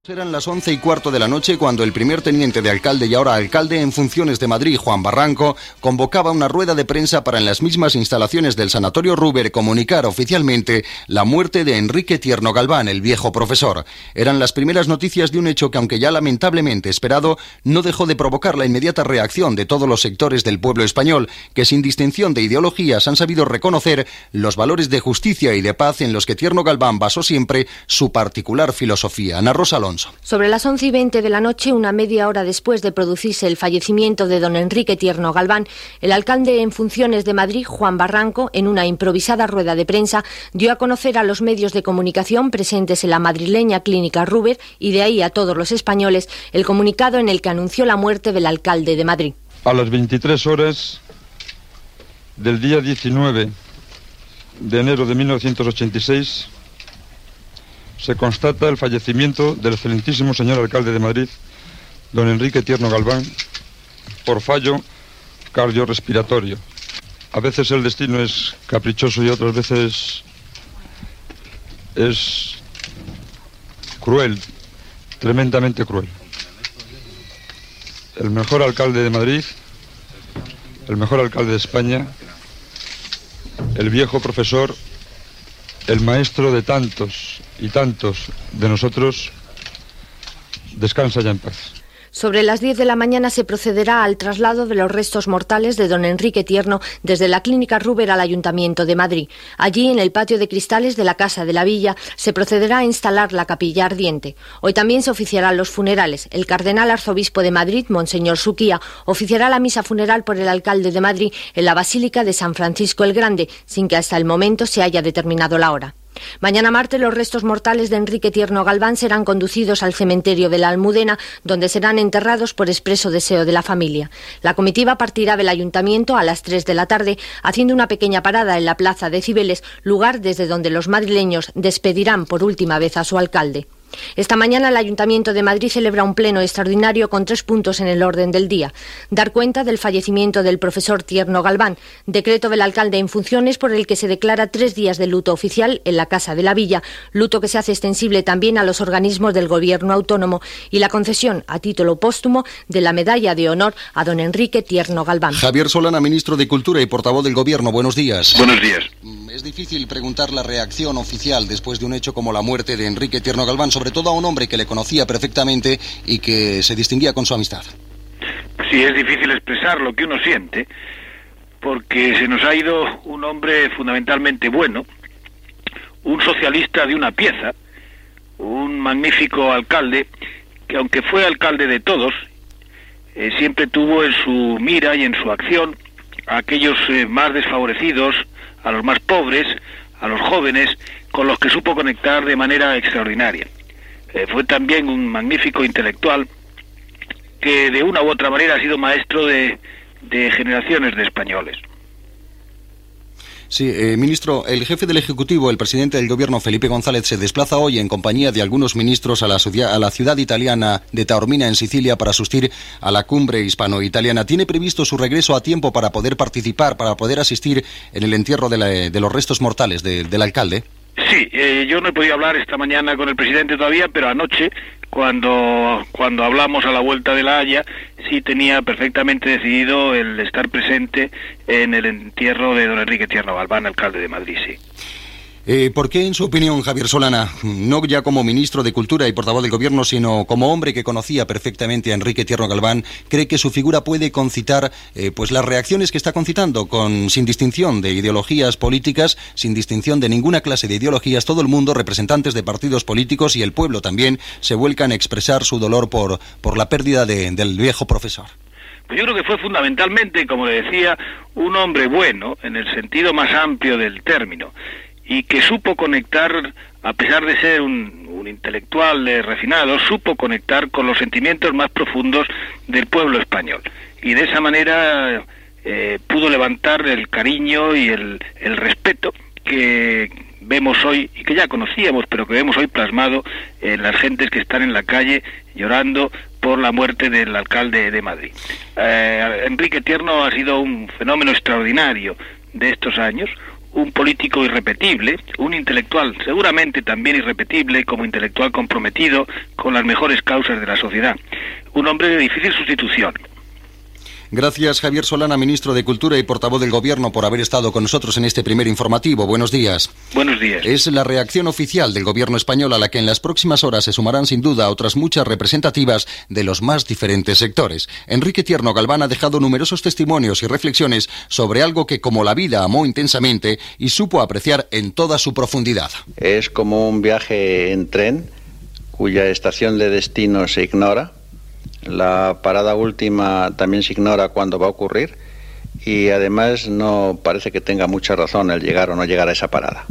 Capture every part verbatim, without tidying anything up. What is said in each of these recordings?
Eran las once y cuarto de la noche cuando el primer teniente de alcalde y ahora alcalde en funciones de Madrid, Juan Barranco, convocaba una rueda de prensa para en las mismas instalaciones del Sanatorio Ruber comunicar oficialmente la muerte de Enrique Tierno Galván, el viejo profesor. Eran las primeras noticias de un hecho que, aunque ya lamentablemente esperado, no dejó de provocar la inmediata reacción de todos los sectores del pueblo español, que sin distinción de ideologías han sabido reconocer los valores de justicia y de paz en los que Tierno Galván basó siempre su particular filosofía. Ana Rosa Alonso. Sobre las once y veinte de la noche, una media hora después de producirse el fallecimiento de don Enrique Tierno Galván, el alcalde en funciones de Madrid, Juan Barranco, en una improvisada rueda de prensa, dio a conocer a los medios de comunicación presentes en la madrileña clínica Ruber y de ahí a todos los españoles el comunicado en el que anunció la muerte del alcalde de Madrid. A las veintitrés horas del día diecinueve de enero de mil novecientos ochenta y seis se constata el fallecimiento del excelentísimo señor alcalde de Madrid, don Enrique Tierno Galván, por fallo cardiorrespiratorio. A veces el destino es caprichoso y otras veces es cruel, tremendamente cruel. El mejor alcalde de Madrid, el mejor alcalde de España, el viejo profesor, el maestro de tantos y tantos de nosotros, descansa ya en paz. Sobre las diez de la mañana se procederá al traslado de los restos mortales de don Enrique Tierno desde la clínica Ruber al Ayuntamiento de Madrid. Allí, en el patio de cristales de la Casa de la Villa, se procederá a instalar la capilla ardiente. Hoy también se oficiarán los funerales. El cardenal arzobispo de Madrid, Monseñor Suquía, oficiará la misa funeral por el alcalde de Madrid en la Basílica de San Francisco el Grande, sin que hasta el momento se haya determinado la hora. Mañana martes los restos mortales de Enrique Tierno Galván serán conducidos al cementerio de la Almudena, donde serán enterrados por expreso deseo de la familia. La comitiva partirá del ayuntamiento a las tres de la tarde, haciendo una pequeña parada en la plaza de Cibeles, lugar desde donde los madrileños despedirán por última vez a su alcalde. Esta mañana el Ayuntamiento de Madrid celebra un pleno extraordinario con tres puntos en el orden del día. Dar cuenta del fallecimiento del profesor Tierno Galván, decreto del alcalde en funciones por el que se declara tres días de luto oficial en la Casa de la Villa, luto que se hace extensible también a los organismos del Gobierno autónomo, y la concesión a título póstumo de la Medalla de Honor a don Enrique Tierno Galván. Javier Solana, ministro de Cultura y portavoz del Gobierno, buenos días. Buenos días. Es difícil preguntar la reacción oficial después de un hecho como la muerte de Enrique Tierno Galván, sobre todo a un hombre que le conocía perfectamente y que se distinguía con su amistad. Sí, es difícil expresar lo que uno siente, porque se nos ha ido un hombre fundamentalmente bueno, un socialista de una pieza, un magnífico alcalde, que aunque fue alcalde de todos, eh, siempre tuvo en su mira y en su acción a aquellos eh, más desfavorecidos, a los más pobres, a los jóvenes, con los que supo conectar de manera extraordinaria. Eh, fue también un magnífico intelectual que de una u otra manera ha sido maestro de, de generaciones de españoles. Sí, eh, ministro, el jefe del Ejecutivo, el presidente del Gobierno, Felipe González, se desplaza hoy en compañía de algunos ministros a la, a la ciudad italiana de Taormina, en Sicilia, para asistir a la cumbre hispano-italiana. ¿Tiene previsto su regreso a tiempo para poder participar, para poder asistir en el entierro de, la, de los restos mortales de, del alcalde? Sí, eh, yo no he podido hablar esta mañana con el presidente todavía, pero anoche, cuando cuando hablamos a la vuelta de La Haya, sí tenía perfectamente decidido el estar presente en el entierro de don Enrique Tierno Galván, alcalde de Madrid, sí. Eh, ¿Por qué, en su opinión, Javier Solana, no ya como ministro de Cultura y portavoz del Gobierno, sino como hombre que conocía perfectamente a Enrique Tierno Galván, cree que su figura puede concitar eh, pues las reacciones que está concitando, con sin distinción de ideologías políticas, sin distinción de ninguna clase de ideologías? Todo el mundo, representantes de partidos políticos y el pueblo también, se vuelcan a expresar su dolor por, por la pérdida de, del viejo profesor. Pues yo creo que fue fundamentalmente, como le decía, un hombre bueno, en el sentido más amplio del término, y que supo conectar, a pesar de ser un, un intelectual eh, refinado, supo conectar con los sentimientos más profundos del pueblo español. Y de esa manera eh, pudo levantar el cariño y el, el respeto que vemos hoy, y que ya conocíamos, pero que vemos hoy plasmado en las gentes que están en la calle llorando por la muerte del alcalde de Madrid. Eh, Enrique Tierno ha sido un fenómeno extraordinario de estos años, un político irrepetible, un intelectual seguramente también irrepetible como intelectual comprometido con las mejores causas de la sociedad. Un hombre de difícil sustitución. Gracias, Javier Solana, ministro de Cultura y portavoz del Gobierno, por haber estado con nosotros en este primer informativo. Buenos días. Buenos días. Es la reacción oficial del Gobierno español, a la que en las próximas horas se sumarán sin duda otras muchas representativas de los más diferentes sectores. Enrique Tierno Galván ha dejado numerosos testimonios y reflexiones sobre algo que, como la vida, amó intensamente y supo apreciar en toda su profundidad. Es como un viaje en tren cuya estación de destino se ignora. La parada última también se ignora cuándo va a ocurrir y además no parece que tenga mucha razón el llegar o no llegar a esa parada.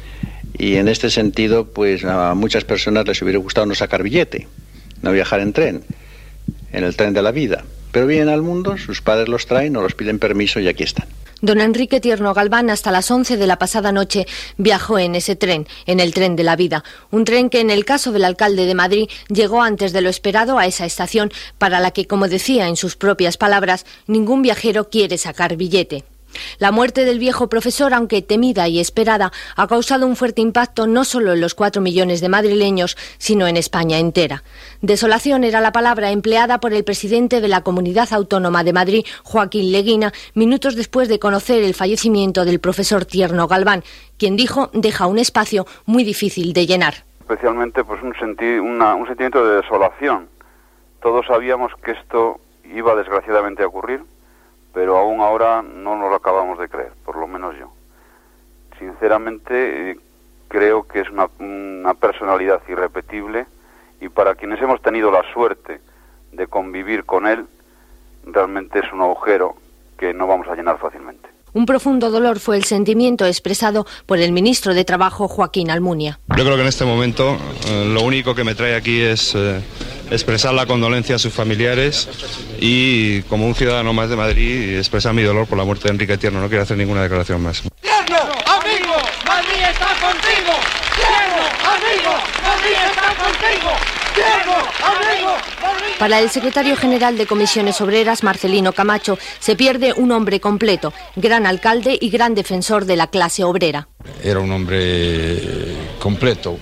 Y en este sentido, pues a muchas personas les hubiera gustado no sacar billete, no viajar en tren, en el tren de la vida. Pero vienen al mundo, sus padres los traen, no los piden permiso y aquí están. Don Enrique Tierno Galván hasta las once de la pasada noche viajó en ese tren, en el tren de la vida. Un tren que en el caso del alcalde de Madrid llegó antes de lo esperado a esa estación para la que, como decía en sus propias palabras, ningún viajero quiere sacar billete. La muerte del viejo profesor, aunque temida y esperada, ha causado un fuerte impacto no solo en los cuatro millones de madrileños, sino en España entera. Desolación era la palabra empleada por el presidente de la Comunidad Autónoma de Madrid, Joaquín Leguina, minutos después de conocer el fallecimiento del profesor Tierno Galván, quien dijo deja un espacio muy difícil de llenar. Especialmente pues un, senti- una, un sentimiento de desolación. Todos sabíamos que esto iba desgraciadamente a ocurrir, pero aún ahora no nos lo acabamos de creer, por lo menos yo. Sinceramente, eh, creo que es una, una personalidad irrepetible y para quienes hemos tenido la suerte de convivir con él, realmente es un agujero que no vamos a llenar fácilmente. Un profundo dolor fue el sentimiento expresado por el ministro de Trabajo, Joaquín Almunia. Yo creo que en este momento eh, lo único que me trae aquí es eh, expresar la condolencia a sus familiares y, como un ciudadano más de Madrid, expresar mi dolor por la muerte de Enrique Tierno. No quiero hacer ninguna declaración más. ¡Tierno, amigo! ¡Madrid está contigo! ¡Tierno, amigo! ¡Madrid está contigo! ¡Tierno, amigo! ¡Madrid! Para el secretario general de Comisiones Obreras, Marcelino Camacho, se pierde un hombre completo, gran alcalde y gran defensor de la clase obrera. Era un hombre completo,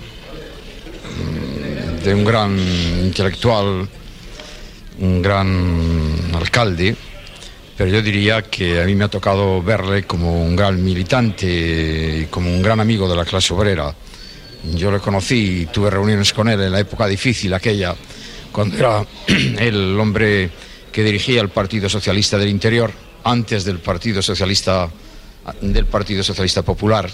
de un gran intelectual, un gran alcalde, pero yo diría que a mí me ha tocado verle como un gran militante y como un gran amigo de la clase obrera. Yo le conocí y tuve reuniones con él en la época difícil aquella, cuando era el hombre que dirigía el Partido Socialista del Interior, antes del Partido Socialista, del Partido Socialista Popular.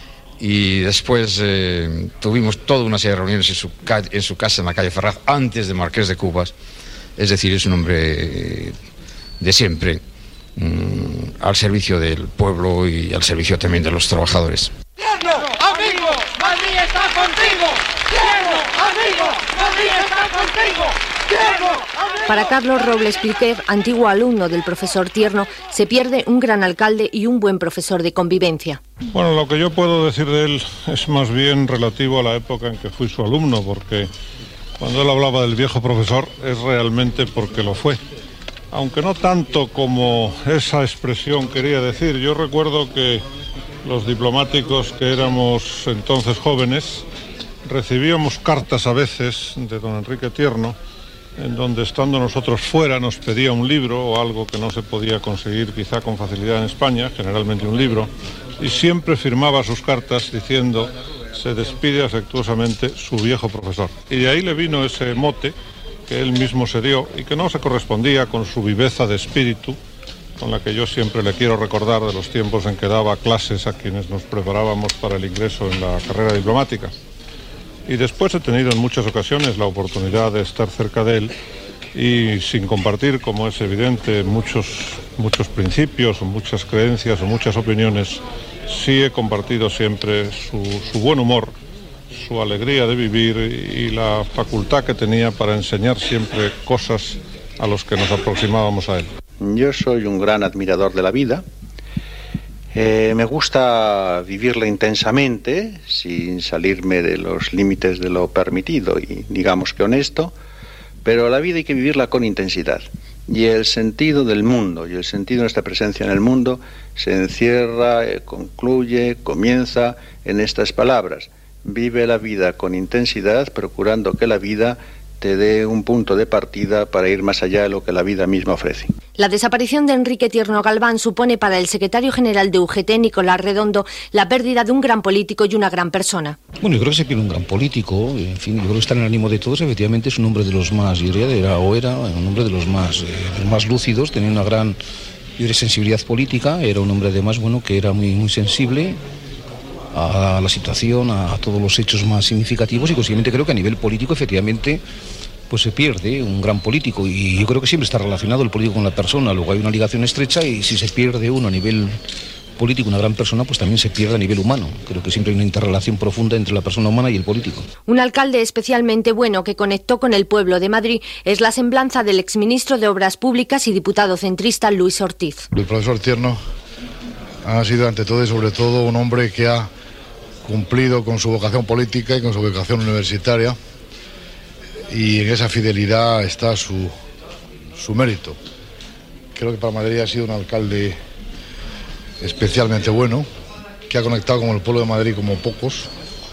Y después eh, tuvimos toda una serie de reuniones en su, en su casa en la calle Ferraz, antes de Marqués de Cubas. Es decir, es un hombre de siempre, mmm, al servicio del pueblo y al servicio también de los trabajadores. ¡Tierno, amigo! ¡Madrid está contigo! ¡Tierno, amigo! ¡Madrid está contigo! ¡Tierno, amigo! Para Carlos Robles Piquer, antiguo alumno del profesor Tierno, se pierde un gran alcalde y un buen profesor de convivencia. Bueno, lo que yo puedo decir de él es más bien relativo a la época en que fui su alumno, porque cuando él hablaba del viejo profesor es realmente porque lo fue. Aunque no tanto como esa expresión quería decir. Yo recuerdo que los diplomáticos que éramos entonces jóvenes recibíamos cartas a veces de don Enrique Tierno, en donde, estando nosotros fuera, nos pedía un libro o algo que no se podía conseguir quizá con facilidad en España, generalmente un libro, y siempre firmaba sus cartas diciendo: se despide afectuosamente su viejo profesor. Y de ahí le vino ese mote que él mismo se dio y que no se correspondía con su viveza de espíritu, con la que yo siempre le quiero recordar de los tiempos en que daba clases a quienes nos preparábamos para el ingreso en la carrera diplomática. Y después he tenido en muchas ocasiones la oportunidad de estar cerca de él y, sin compartir, como es evidente, muchos, muchos principios o muchas creencias o muchas opiniones, sí he compartido siempre su, su buen humor, su alegría de vivir y la facultad que tenía para enseñar siempre cosas a los que nos aproximábamos a él. Yo soy un gran admirador de la vida. Eh, me gusta vivirla intensamente, sin salirme de los límites de lo permitido y digamos que honesto, pero la vida hay que vivirla con intensidad. Y el sentido del mundo y el sentido de nuestra presencia en el mundo se encierra, eh, concluye, comienza en estas palabras: vive la vida con intensidad, procurando que la vida te dé un punto de partida para ir más allá de lo que la vida misma ofrece. La desaparición de Enrique Tierno Galván supone para el secretario general de U G T, Nicolás Redondo, la pérdida de un gran político y una gran persona. Bueno, yo creo que se pierde un gran político, en fin, yo creo que está en el ánimo de todos, efectivamente es un hombre de los más, yo diría, era o era un hombre de los más, eh, de los más lúcidos, tenía una gran, yo diría, sensibilidad política, era un hombre además, bueno, que era muy, muy sensible a la situación, a todos los hechos más significativos, y consiguientemente creo que a nivel político efectivamente pues se pierde un gran político, y yo creo que siempre está relacionado el político con la persona, luego hay una ligación estrecha, y si se pierde uno a nivel político, una gran persona, pues también se pierde a nivel humano. Creo que siempre hay una interrelación profunda entre la persona humana y el político. Un alcalde especialmente bueno que conectó con el pueblo de Madrid es la semblanza del exministro de Obras Públicas y diputado centrista Luis Ortiz. El profesor Tierno ha sido ante todo y sobre todo un hombre que ha cumplido con su vocación política y con su vocación universitaria, y en esa fidelidad está su, su mérito. Creo que para Madrid ha sido un alcalde especialmente bueno, que ha conectado con el pueblo de Madrid como pocos,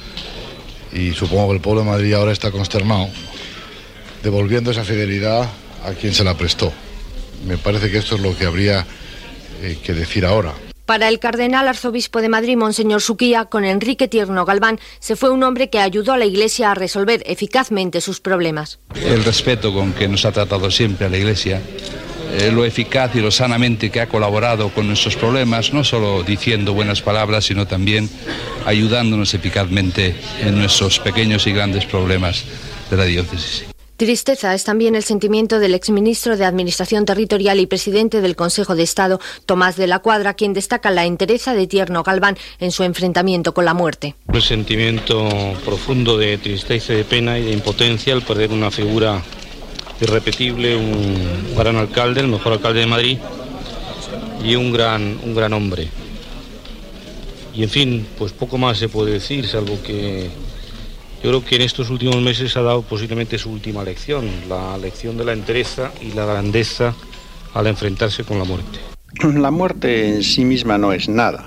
y supongo que el pueblo de Madrid ahora está consternado, devolviendo esa fidelidad a quien se la prestó. Me parece que esto es lo que habría eh, que decir ahora. Para el cardenal arzobispo de Madrid, Monseñor Suquía, con Enrique Tierno Galván se fue un hombre que ayudó a la Iglesia a resolver eficazmente sus problemas. El respeto con que nos ha tratado siempre a la Iglesia, eh, lo eficaz y lo sanamente que ha colaborado con nuestros problemas, no solo diciendo buenas palabras, sino también ayudándonos eficazmente en nuestros pequeños y grandes problemas de la diócesis. Tristeza es también el sentimiento del exministro de Administración Territorial y presidente del Consejo de Estado, Tomás de la Cuadra, quien destaca la entereza de Tierno Galván en su enfrentamiento con la muerte. Un sentimiento profundo de tristeza y de pena y de impotencia al perder una figura irrepetible, un gran alcalde, el mejor alcalde de Madrid, y un gran, un gran hombre. Y en fin, pues poco más se puede decir, salvo que yo creo que en estos últimos meses ha dado posiblemente su última lección, la lección de la entereza y la grandeza al enfrentarse con la muerte. La muerte en sí misma no es nada,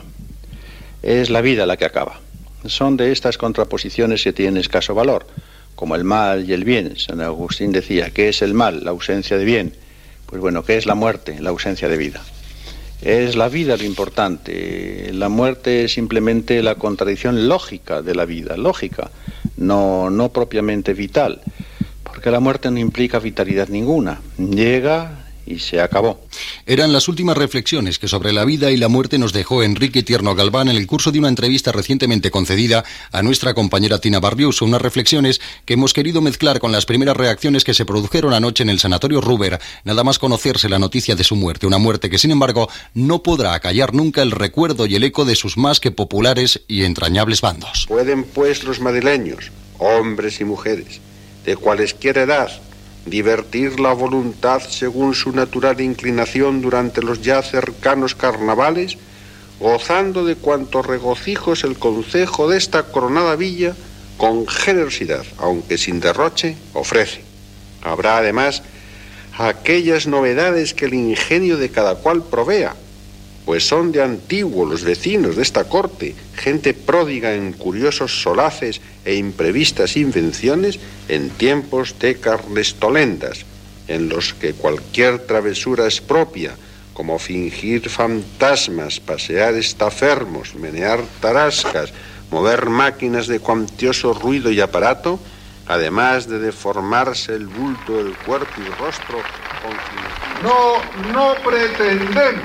es la vida la que acaba. Son de estas contraposiciones que tienen escaso valor, como el mal y el bien. San Agustín decía, ¿qué es el mal? La ausencia de bien. Pues bueno, ¿qué es la muerte? La ausencia de vida. Es la vida lo importante, la muerte es simplemente la contradicción lógica de la vida, lógica, no, no propiamente vital, porque la muerte no implica vitalidad ninguna, llega y se acabó. Eran las últimas reflexiones que sobre la vida y la muerte nos dejó Enrique Tierno Galván en el curso de una entrevista recientemente concedida a nuestra compañera Tina Barriuso, unas reflexiones que hemos querido mezclar con las primeras reacciones que se produjeron anoche en el Sanatorio Ruber, nada más conocerse la noticia de su muerte, una muerte que sin embargo no podrá acallar nunca el recuerdo y el eco de sus más que populares y entrañables bandos. Pueden pues los madrileños, hombres y mujeres, de cualesquier edad, divertir la voluntad según su natural inclinación durante los ya cercanos carnavales, gozando de cuantos regocijos el concejo de esta coronada villa, con generosidad, aunque sin derroche, ofrece. Habrá además aquellas novedades que el ingenio de cada cual provea, pues son de antiguo los vecinos de esta corte, gente pródiga en curiosos solaces e imprevistas invenciones en tiempos de carnestolendas, en los que cualquier travesura es propia, como fingir fantasmas, pasear estafermos, menear tarascas, mover máquinas de cuantioso ruido y aparato, además de deformarse el bulto del cuerpo y rostro con... No, no pretendemos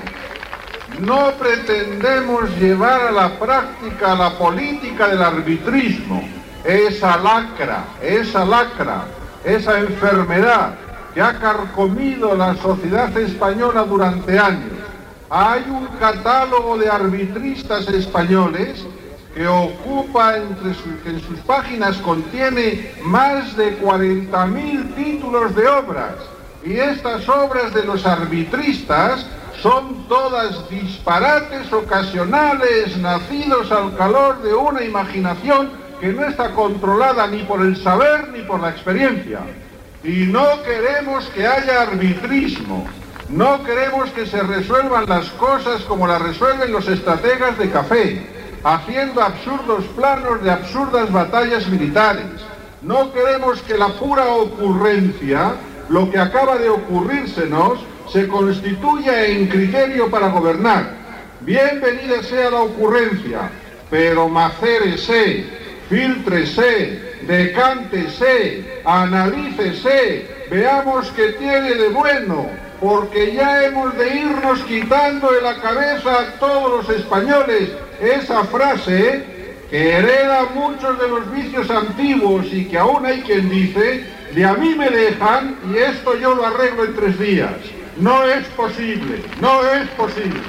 No pretendemos llevar a la práctica la política del arbitrismo, esa lacra, esa lacra, esa enfermedad que ha carcomido la sociedad española durante años. Hay un catálogo de arbitristas españoles que ocupa entre sus, que en sus páginas contiene más de cuarenta mil títulos de obras, y estas obras de los arbitristas son todas disparates ocasionales nacidos al calor de una imaginación que no está controlada ni por el saber ni por la experiencia. Y no queremos que haya arbitrismo. No queremos que se resuelvan las cosas como las resuelven los estrategas de café, haciendo absurdos planos de absurdas batallas militares. No queremos que la pura ocurrencia, lo que acaba de ocurrírsenos, se constituya en criterio para gobernar. Bienvenida sea la ocurrencia, pero macérese, fíltrese, decántese, analícese, veamos qué tiene de bueno, porque ya hemos de irnos quitando de la cabeza a todos los españoles esa frase que hereda muchos de los vicios antiguos y que aún hay quien dice, de a mí me dejan y esto yo lo arreglo en tres días. No es posible, no es posible.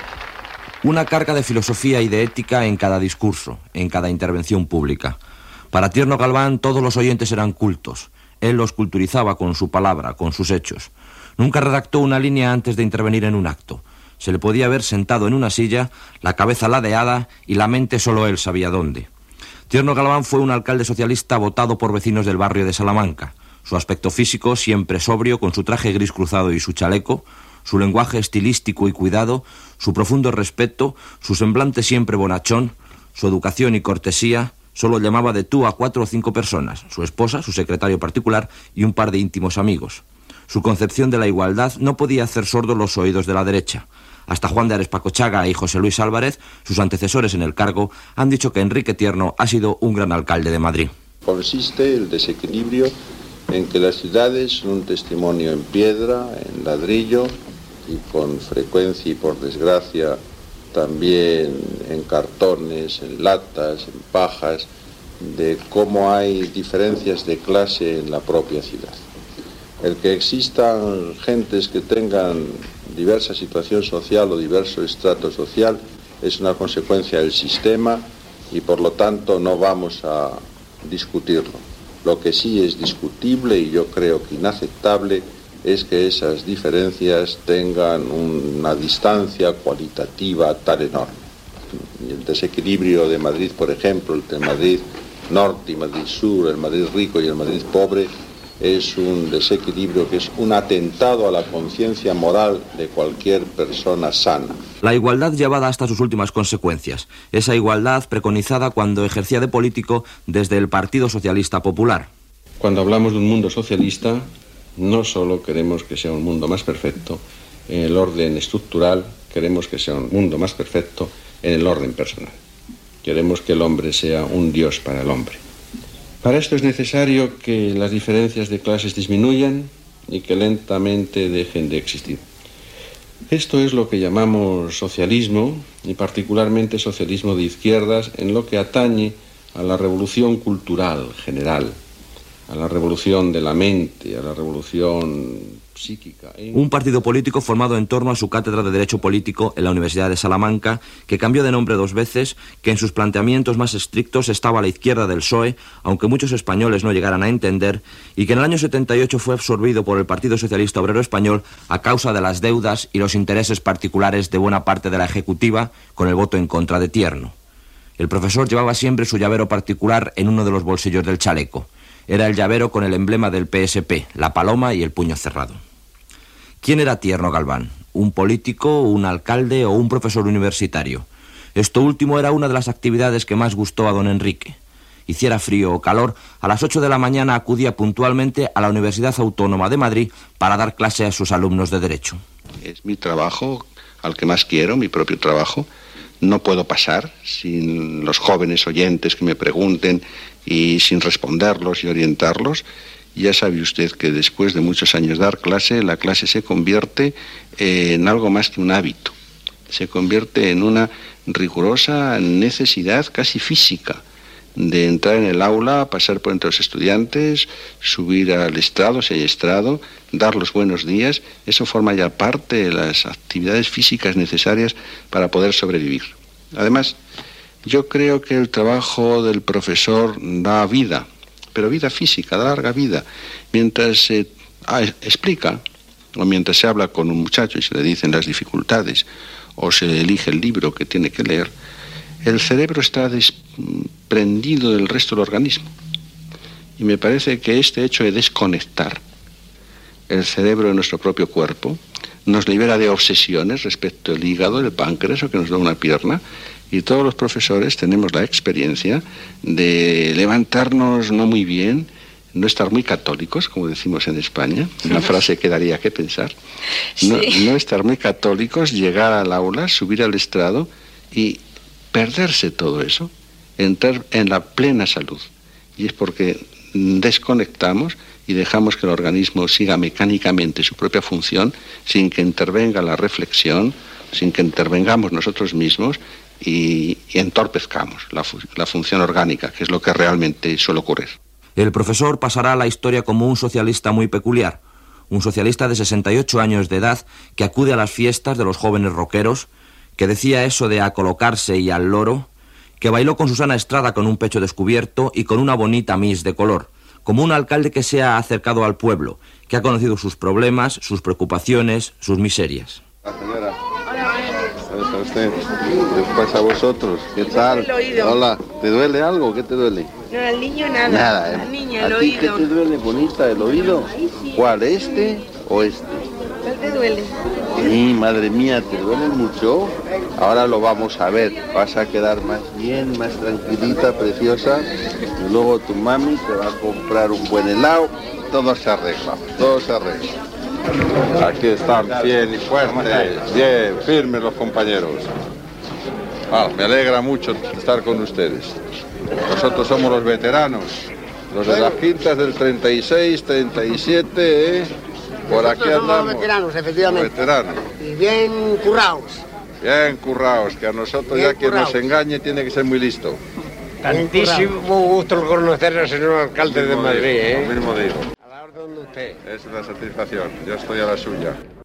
Una carga de filosofía y de ética en cada discurso, en cada intervención pública. Para Tierno Galván todos los oyentes eran cultos. Él los culturizaba con su palabra, con sus hechos. Nunca redactó una línea antes de intervenir en un acto. Se le podía ver sentado en una silla, la cabeza ladeada y la mente solo él sabía dónde. Tierno Galván fue un alcalde socialista votado por vecinos del barrio de Salamanca. Su aspecto físico, siempre sobrio, con su traje gris cruzado y su chaleco, su lenguaje estilístico y cuidado, su profundo respeto, su semblante siempre bonachón, su educación y cortesía, solo llamaba de tú a cuatro o cinco personas, su esposa, su secretario particular y un par de íntimos amigos. Su concepción de la igualdad no podía hacer sordos los oídos de la derecha. Hasta Juan de Arespacochaga y José Luis Álvarez, sus antecesores en el cargo, han dicho que Enrique Tierno ha sido un gran alcalde de Madrid. Consiste el desequilibrio en que las ciudades son un testimonio en piedra, en ladrillo y con frecuencia y por desgracia también en cartones, en latas, en pajas, de cómo hay diferencias de clase en la propia ciudad. El que existan gentes que tengan diversa situación social o diverso estrato social es una consecuencia del sistema y por lo tanto no vamos a discutirlo. Lo que sí es discutible y yo creo que inaceptable es que esas diferencias tengan una distancia cualitativa tan enorme. El desequilibrio de Madrid, por ejemplo, el de Madrid Norte y Madrid Sur, el Madrid rico y el Madrid pobre, es un desequilibrio que es un atentado a la conciencia moral de cualquier persona sana. La igualdad llevada hasta sus últimas consecuencias, esa igualdad preconizada cuando ejercía de político desde el Partido Socialista Popular. Cuando hablamos de un mundo socialista, no solo queremos que sea un mundo más perfecto en el orden estructural, queremos que sea un mundo más perfecto en el orden personal. Queremos que el hombre sea un Dios para el hombre. Para esto es necesario que las diferencias de clases disminuyan y que lentamente dejen de existir. Esto es lo que llamamos socialismo, y particularmente socialismo de izquierdas, en lo que atañe a la revolución cultural general, a la revolución de la mente, a la revolución psíquica. Un partido político formado en torno a su cátedra de Derecho Político en la Universidad de Salamanca, que cambió de nombre dos veces, que en sus planteamientos más estrictos estaba a la izquierda del P S O E, aunque muchos españoles no llegaran a entender, y que en el año setenta y ocho fue absorbido por el Partido Socialista Obrero Español a causa de las deudas y los intereses particulares de buena parte de la ejecutiva, con el voto en contra de Tierno. El profesor llevaba siempre su llavero particular en uno de los bolsillos del chaleco. Era el llavero con el emblema del P S P, la paloma y el puño cerrado. ¿Quién era Tierno Galván? ¿Un político, un alcalde o un profesor universitario? Esto último era una de las actividades que más gustó a don Enrique. Hiciera frío o calor, a las ocho de la mañana acudía puntualmente a la Universidad Autónoma de Madrid para dar clase a sus alumnos de Derecho. Es mi trabajo al que más quiero, mi propio trabajo. No puedo pasar sin los jóvenes oyentes que me pregunten y sin responderlos y orientarlos. Ya sabe usted que después de muchos años dar clase, la clase se convierte en algo más que un hábito. Se convierte en una rigurosa necesidad casi física de entrar en el aula, pasar por entre los estudiantes, subir al estrado, si hay estrado, dar los buenos días. Eso forma ya parte de las actividades físicas necesarias para poder sobrevivir. Además, yo creo que el trabajo del profesor da vida, pero vida física, da larga vida. Mientras se ah, explica, o mientras se habla con un muchacho y se le dicen las dificultades, o se le elige el libro que tiene que leer, el cerebro está desprendido del resto del organismo. Y me parece que este hecho de desconectar el cerebro de nuestro propio cuerpo nos libera de obsesiones respecto al hígado, el páncreas o que nos da una pierna. Y todos los profesores tenemos la experiencia de levantarnos no muy bien, no estar muy católicos, como decimos en España, una frase que daría que pensar, no, sí. no estar muy católicos, llegar al aula, subir al estrado y perderse todo eso, entrar en la plena salud. Y es porque desconectamos y dejamos que el organismo siga mecánicamente su propia función sin que intervenga la reflexión, sin que intervengamos nosotros mismos y, y entorpezcamos la, fu la función orgánica, que es lo que realmente suele ocurrir. El profesor pasará a la historia como un socialista muy peculiar, un socialista de sesenta y ocho años de edad que acude a las fiestas de los jóvenes rockeros, que decía eso de a colocarse y al loro, que bailó con Susana Estrada con un pecho descubierto y con una bonita miss de color, como un alcalde que se ha acercado al pueblo, que ha conocido sus problemas, sus preocupaciones, sus miserias. La señora. ¿Cómo está usted? ¿Qué pasa a vosotros? ¿Qué tal? Hola, ¿te duele algo? ¿Qué te duele? No, al niño nada. Nada, ¿eh? Al niño el ¿A ti oído. qué te duele, bonita, el oído? ¿Cuál, este o este? ¿Cuál te duele? Sí, madre mía, ¿te duele mucho? Ahora lo vamos a ver. Vas a quedar más bien, más tranquilita, preciosa. Y luego tu mami te va a comprar un buen helado. Todo se arregla, todo se arregla. Aquí están, bien y fuertes, bien, firmes los compañeros. Ah, me alegra mucho estar con ustedes. Nosotros somos los veteranos, los de las quintas del treinta y seis, treinta y siete, ¿eh? Por aquí andamos. Somos los veteranos, efectivamente. Los veteranos. Y bien currados. Bien currados, que a nosotros bien ya quien nos engañe tiene que ser muy listo. Tantísimo gusto conocer al señor alcalde de Madrid, ¿eh? Lo mismo digo. A la orden de usted. Es una satisfacción, yo estoy a la suya.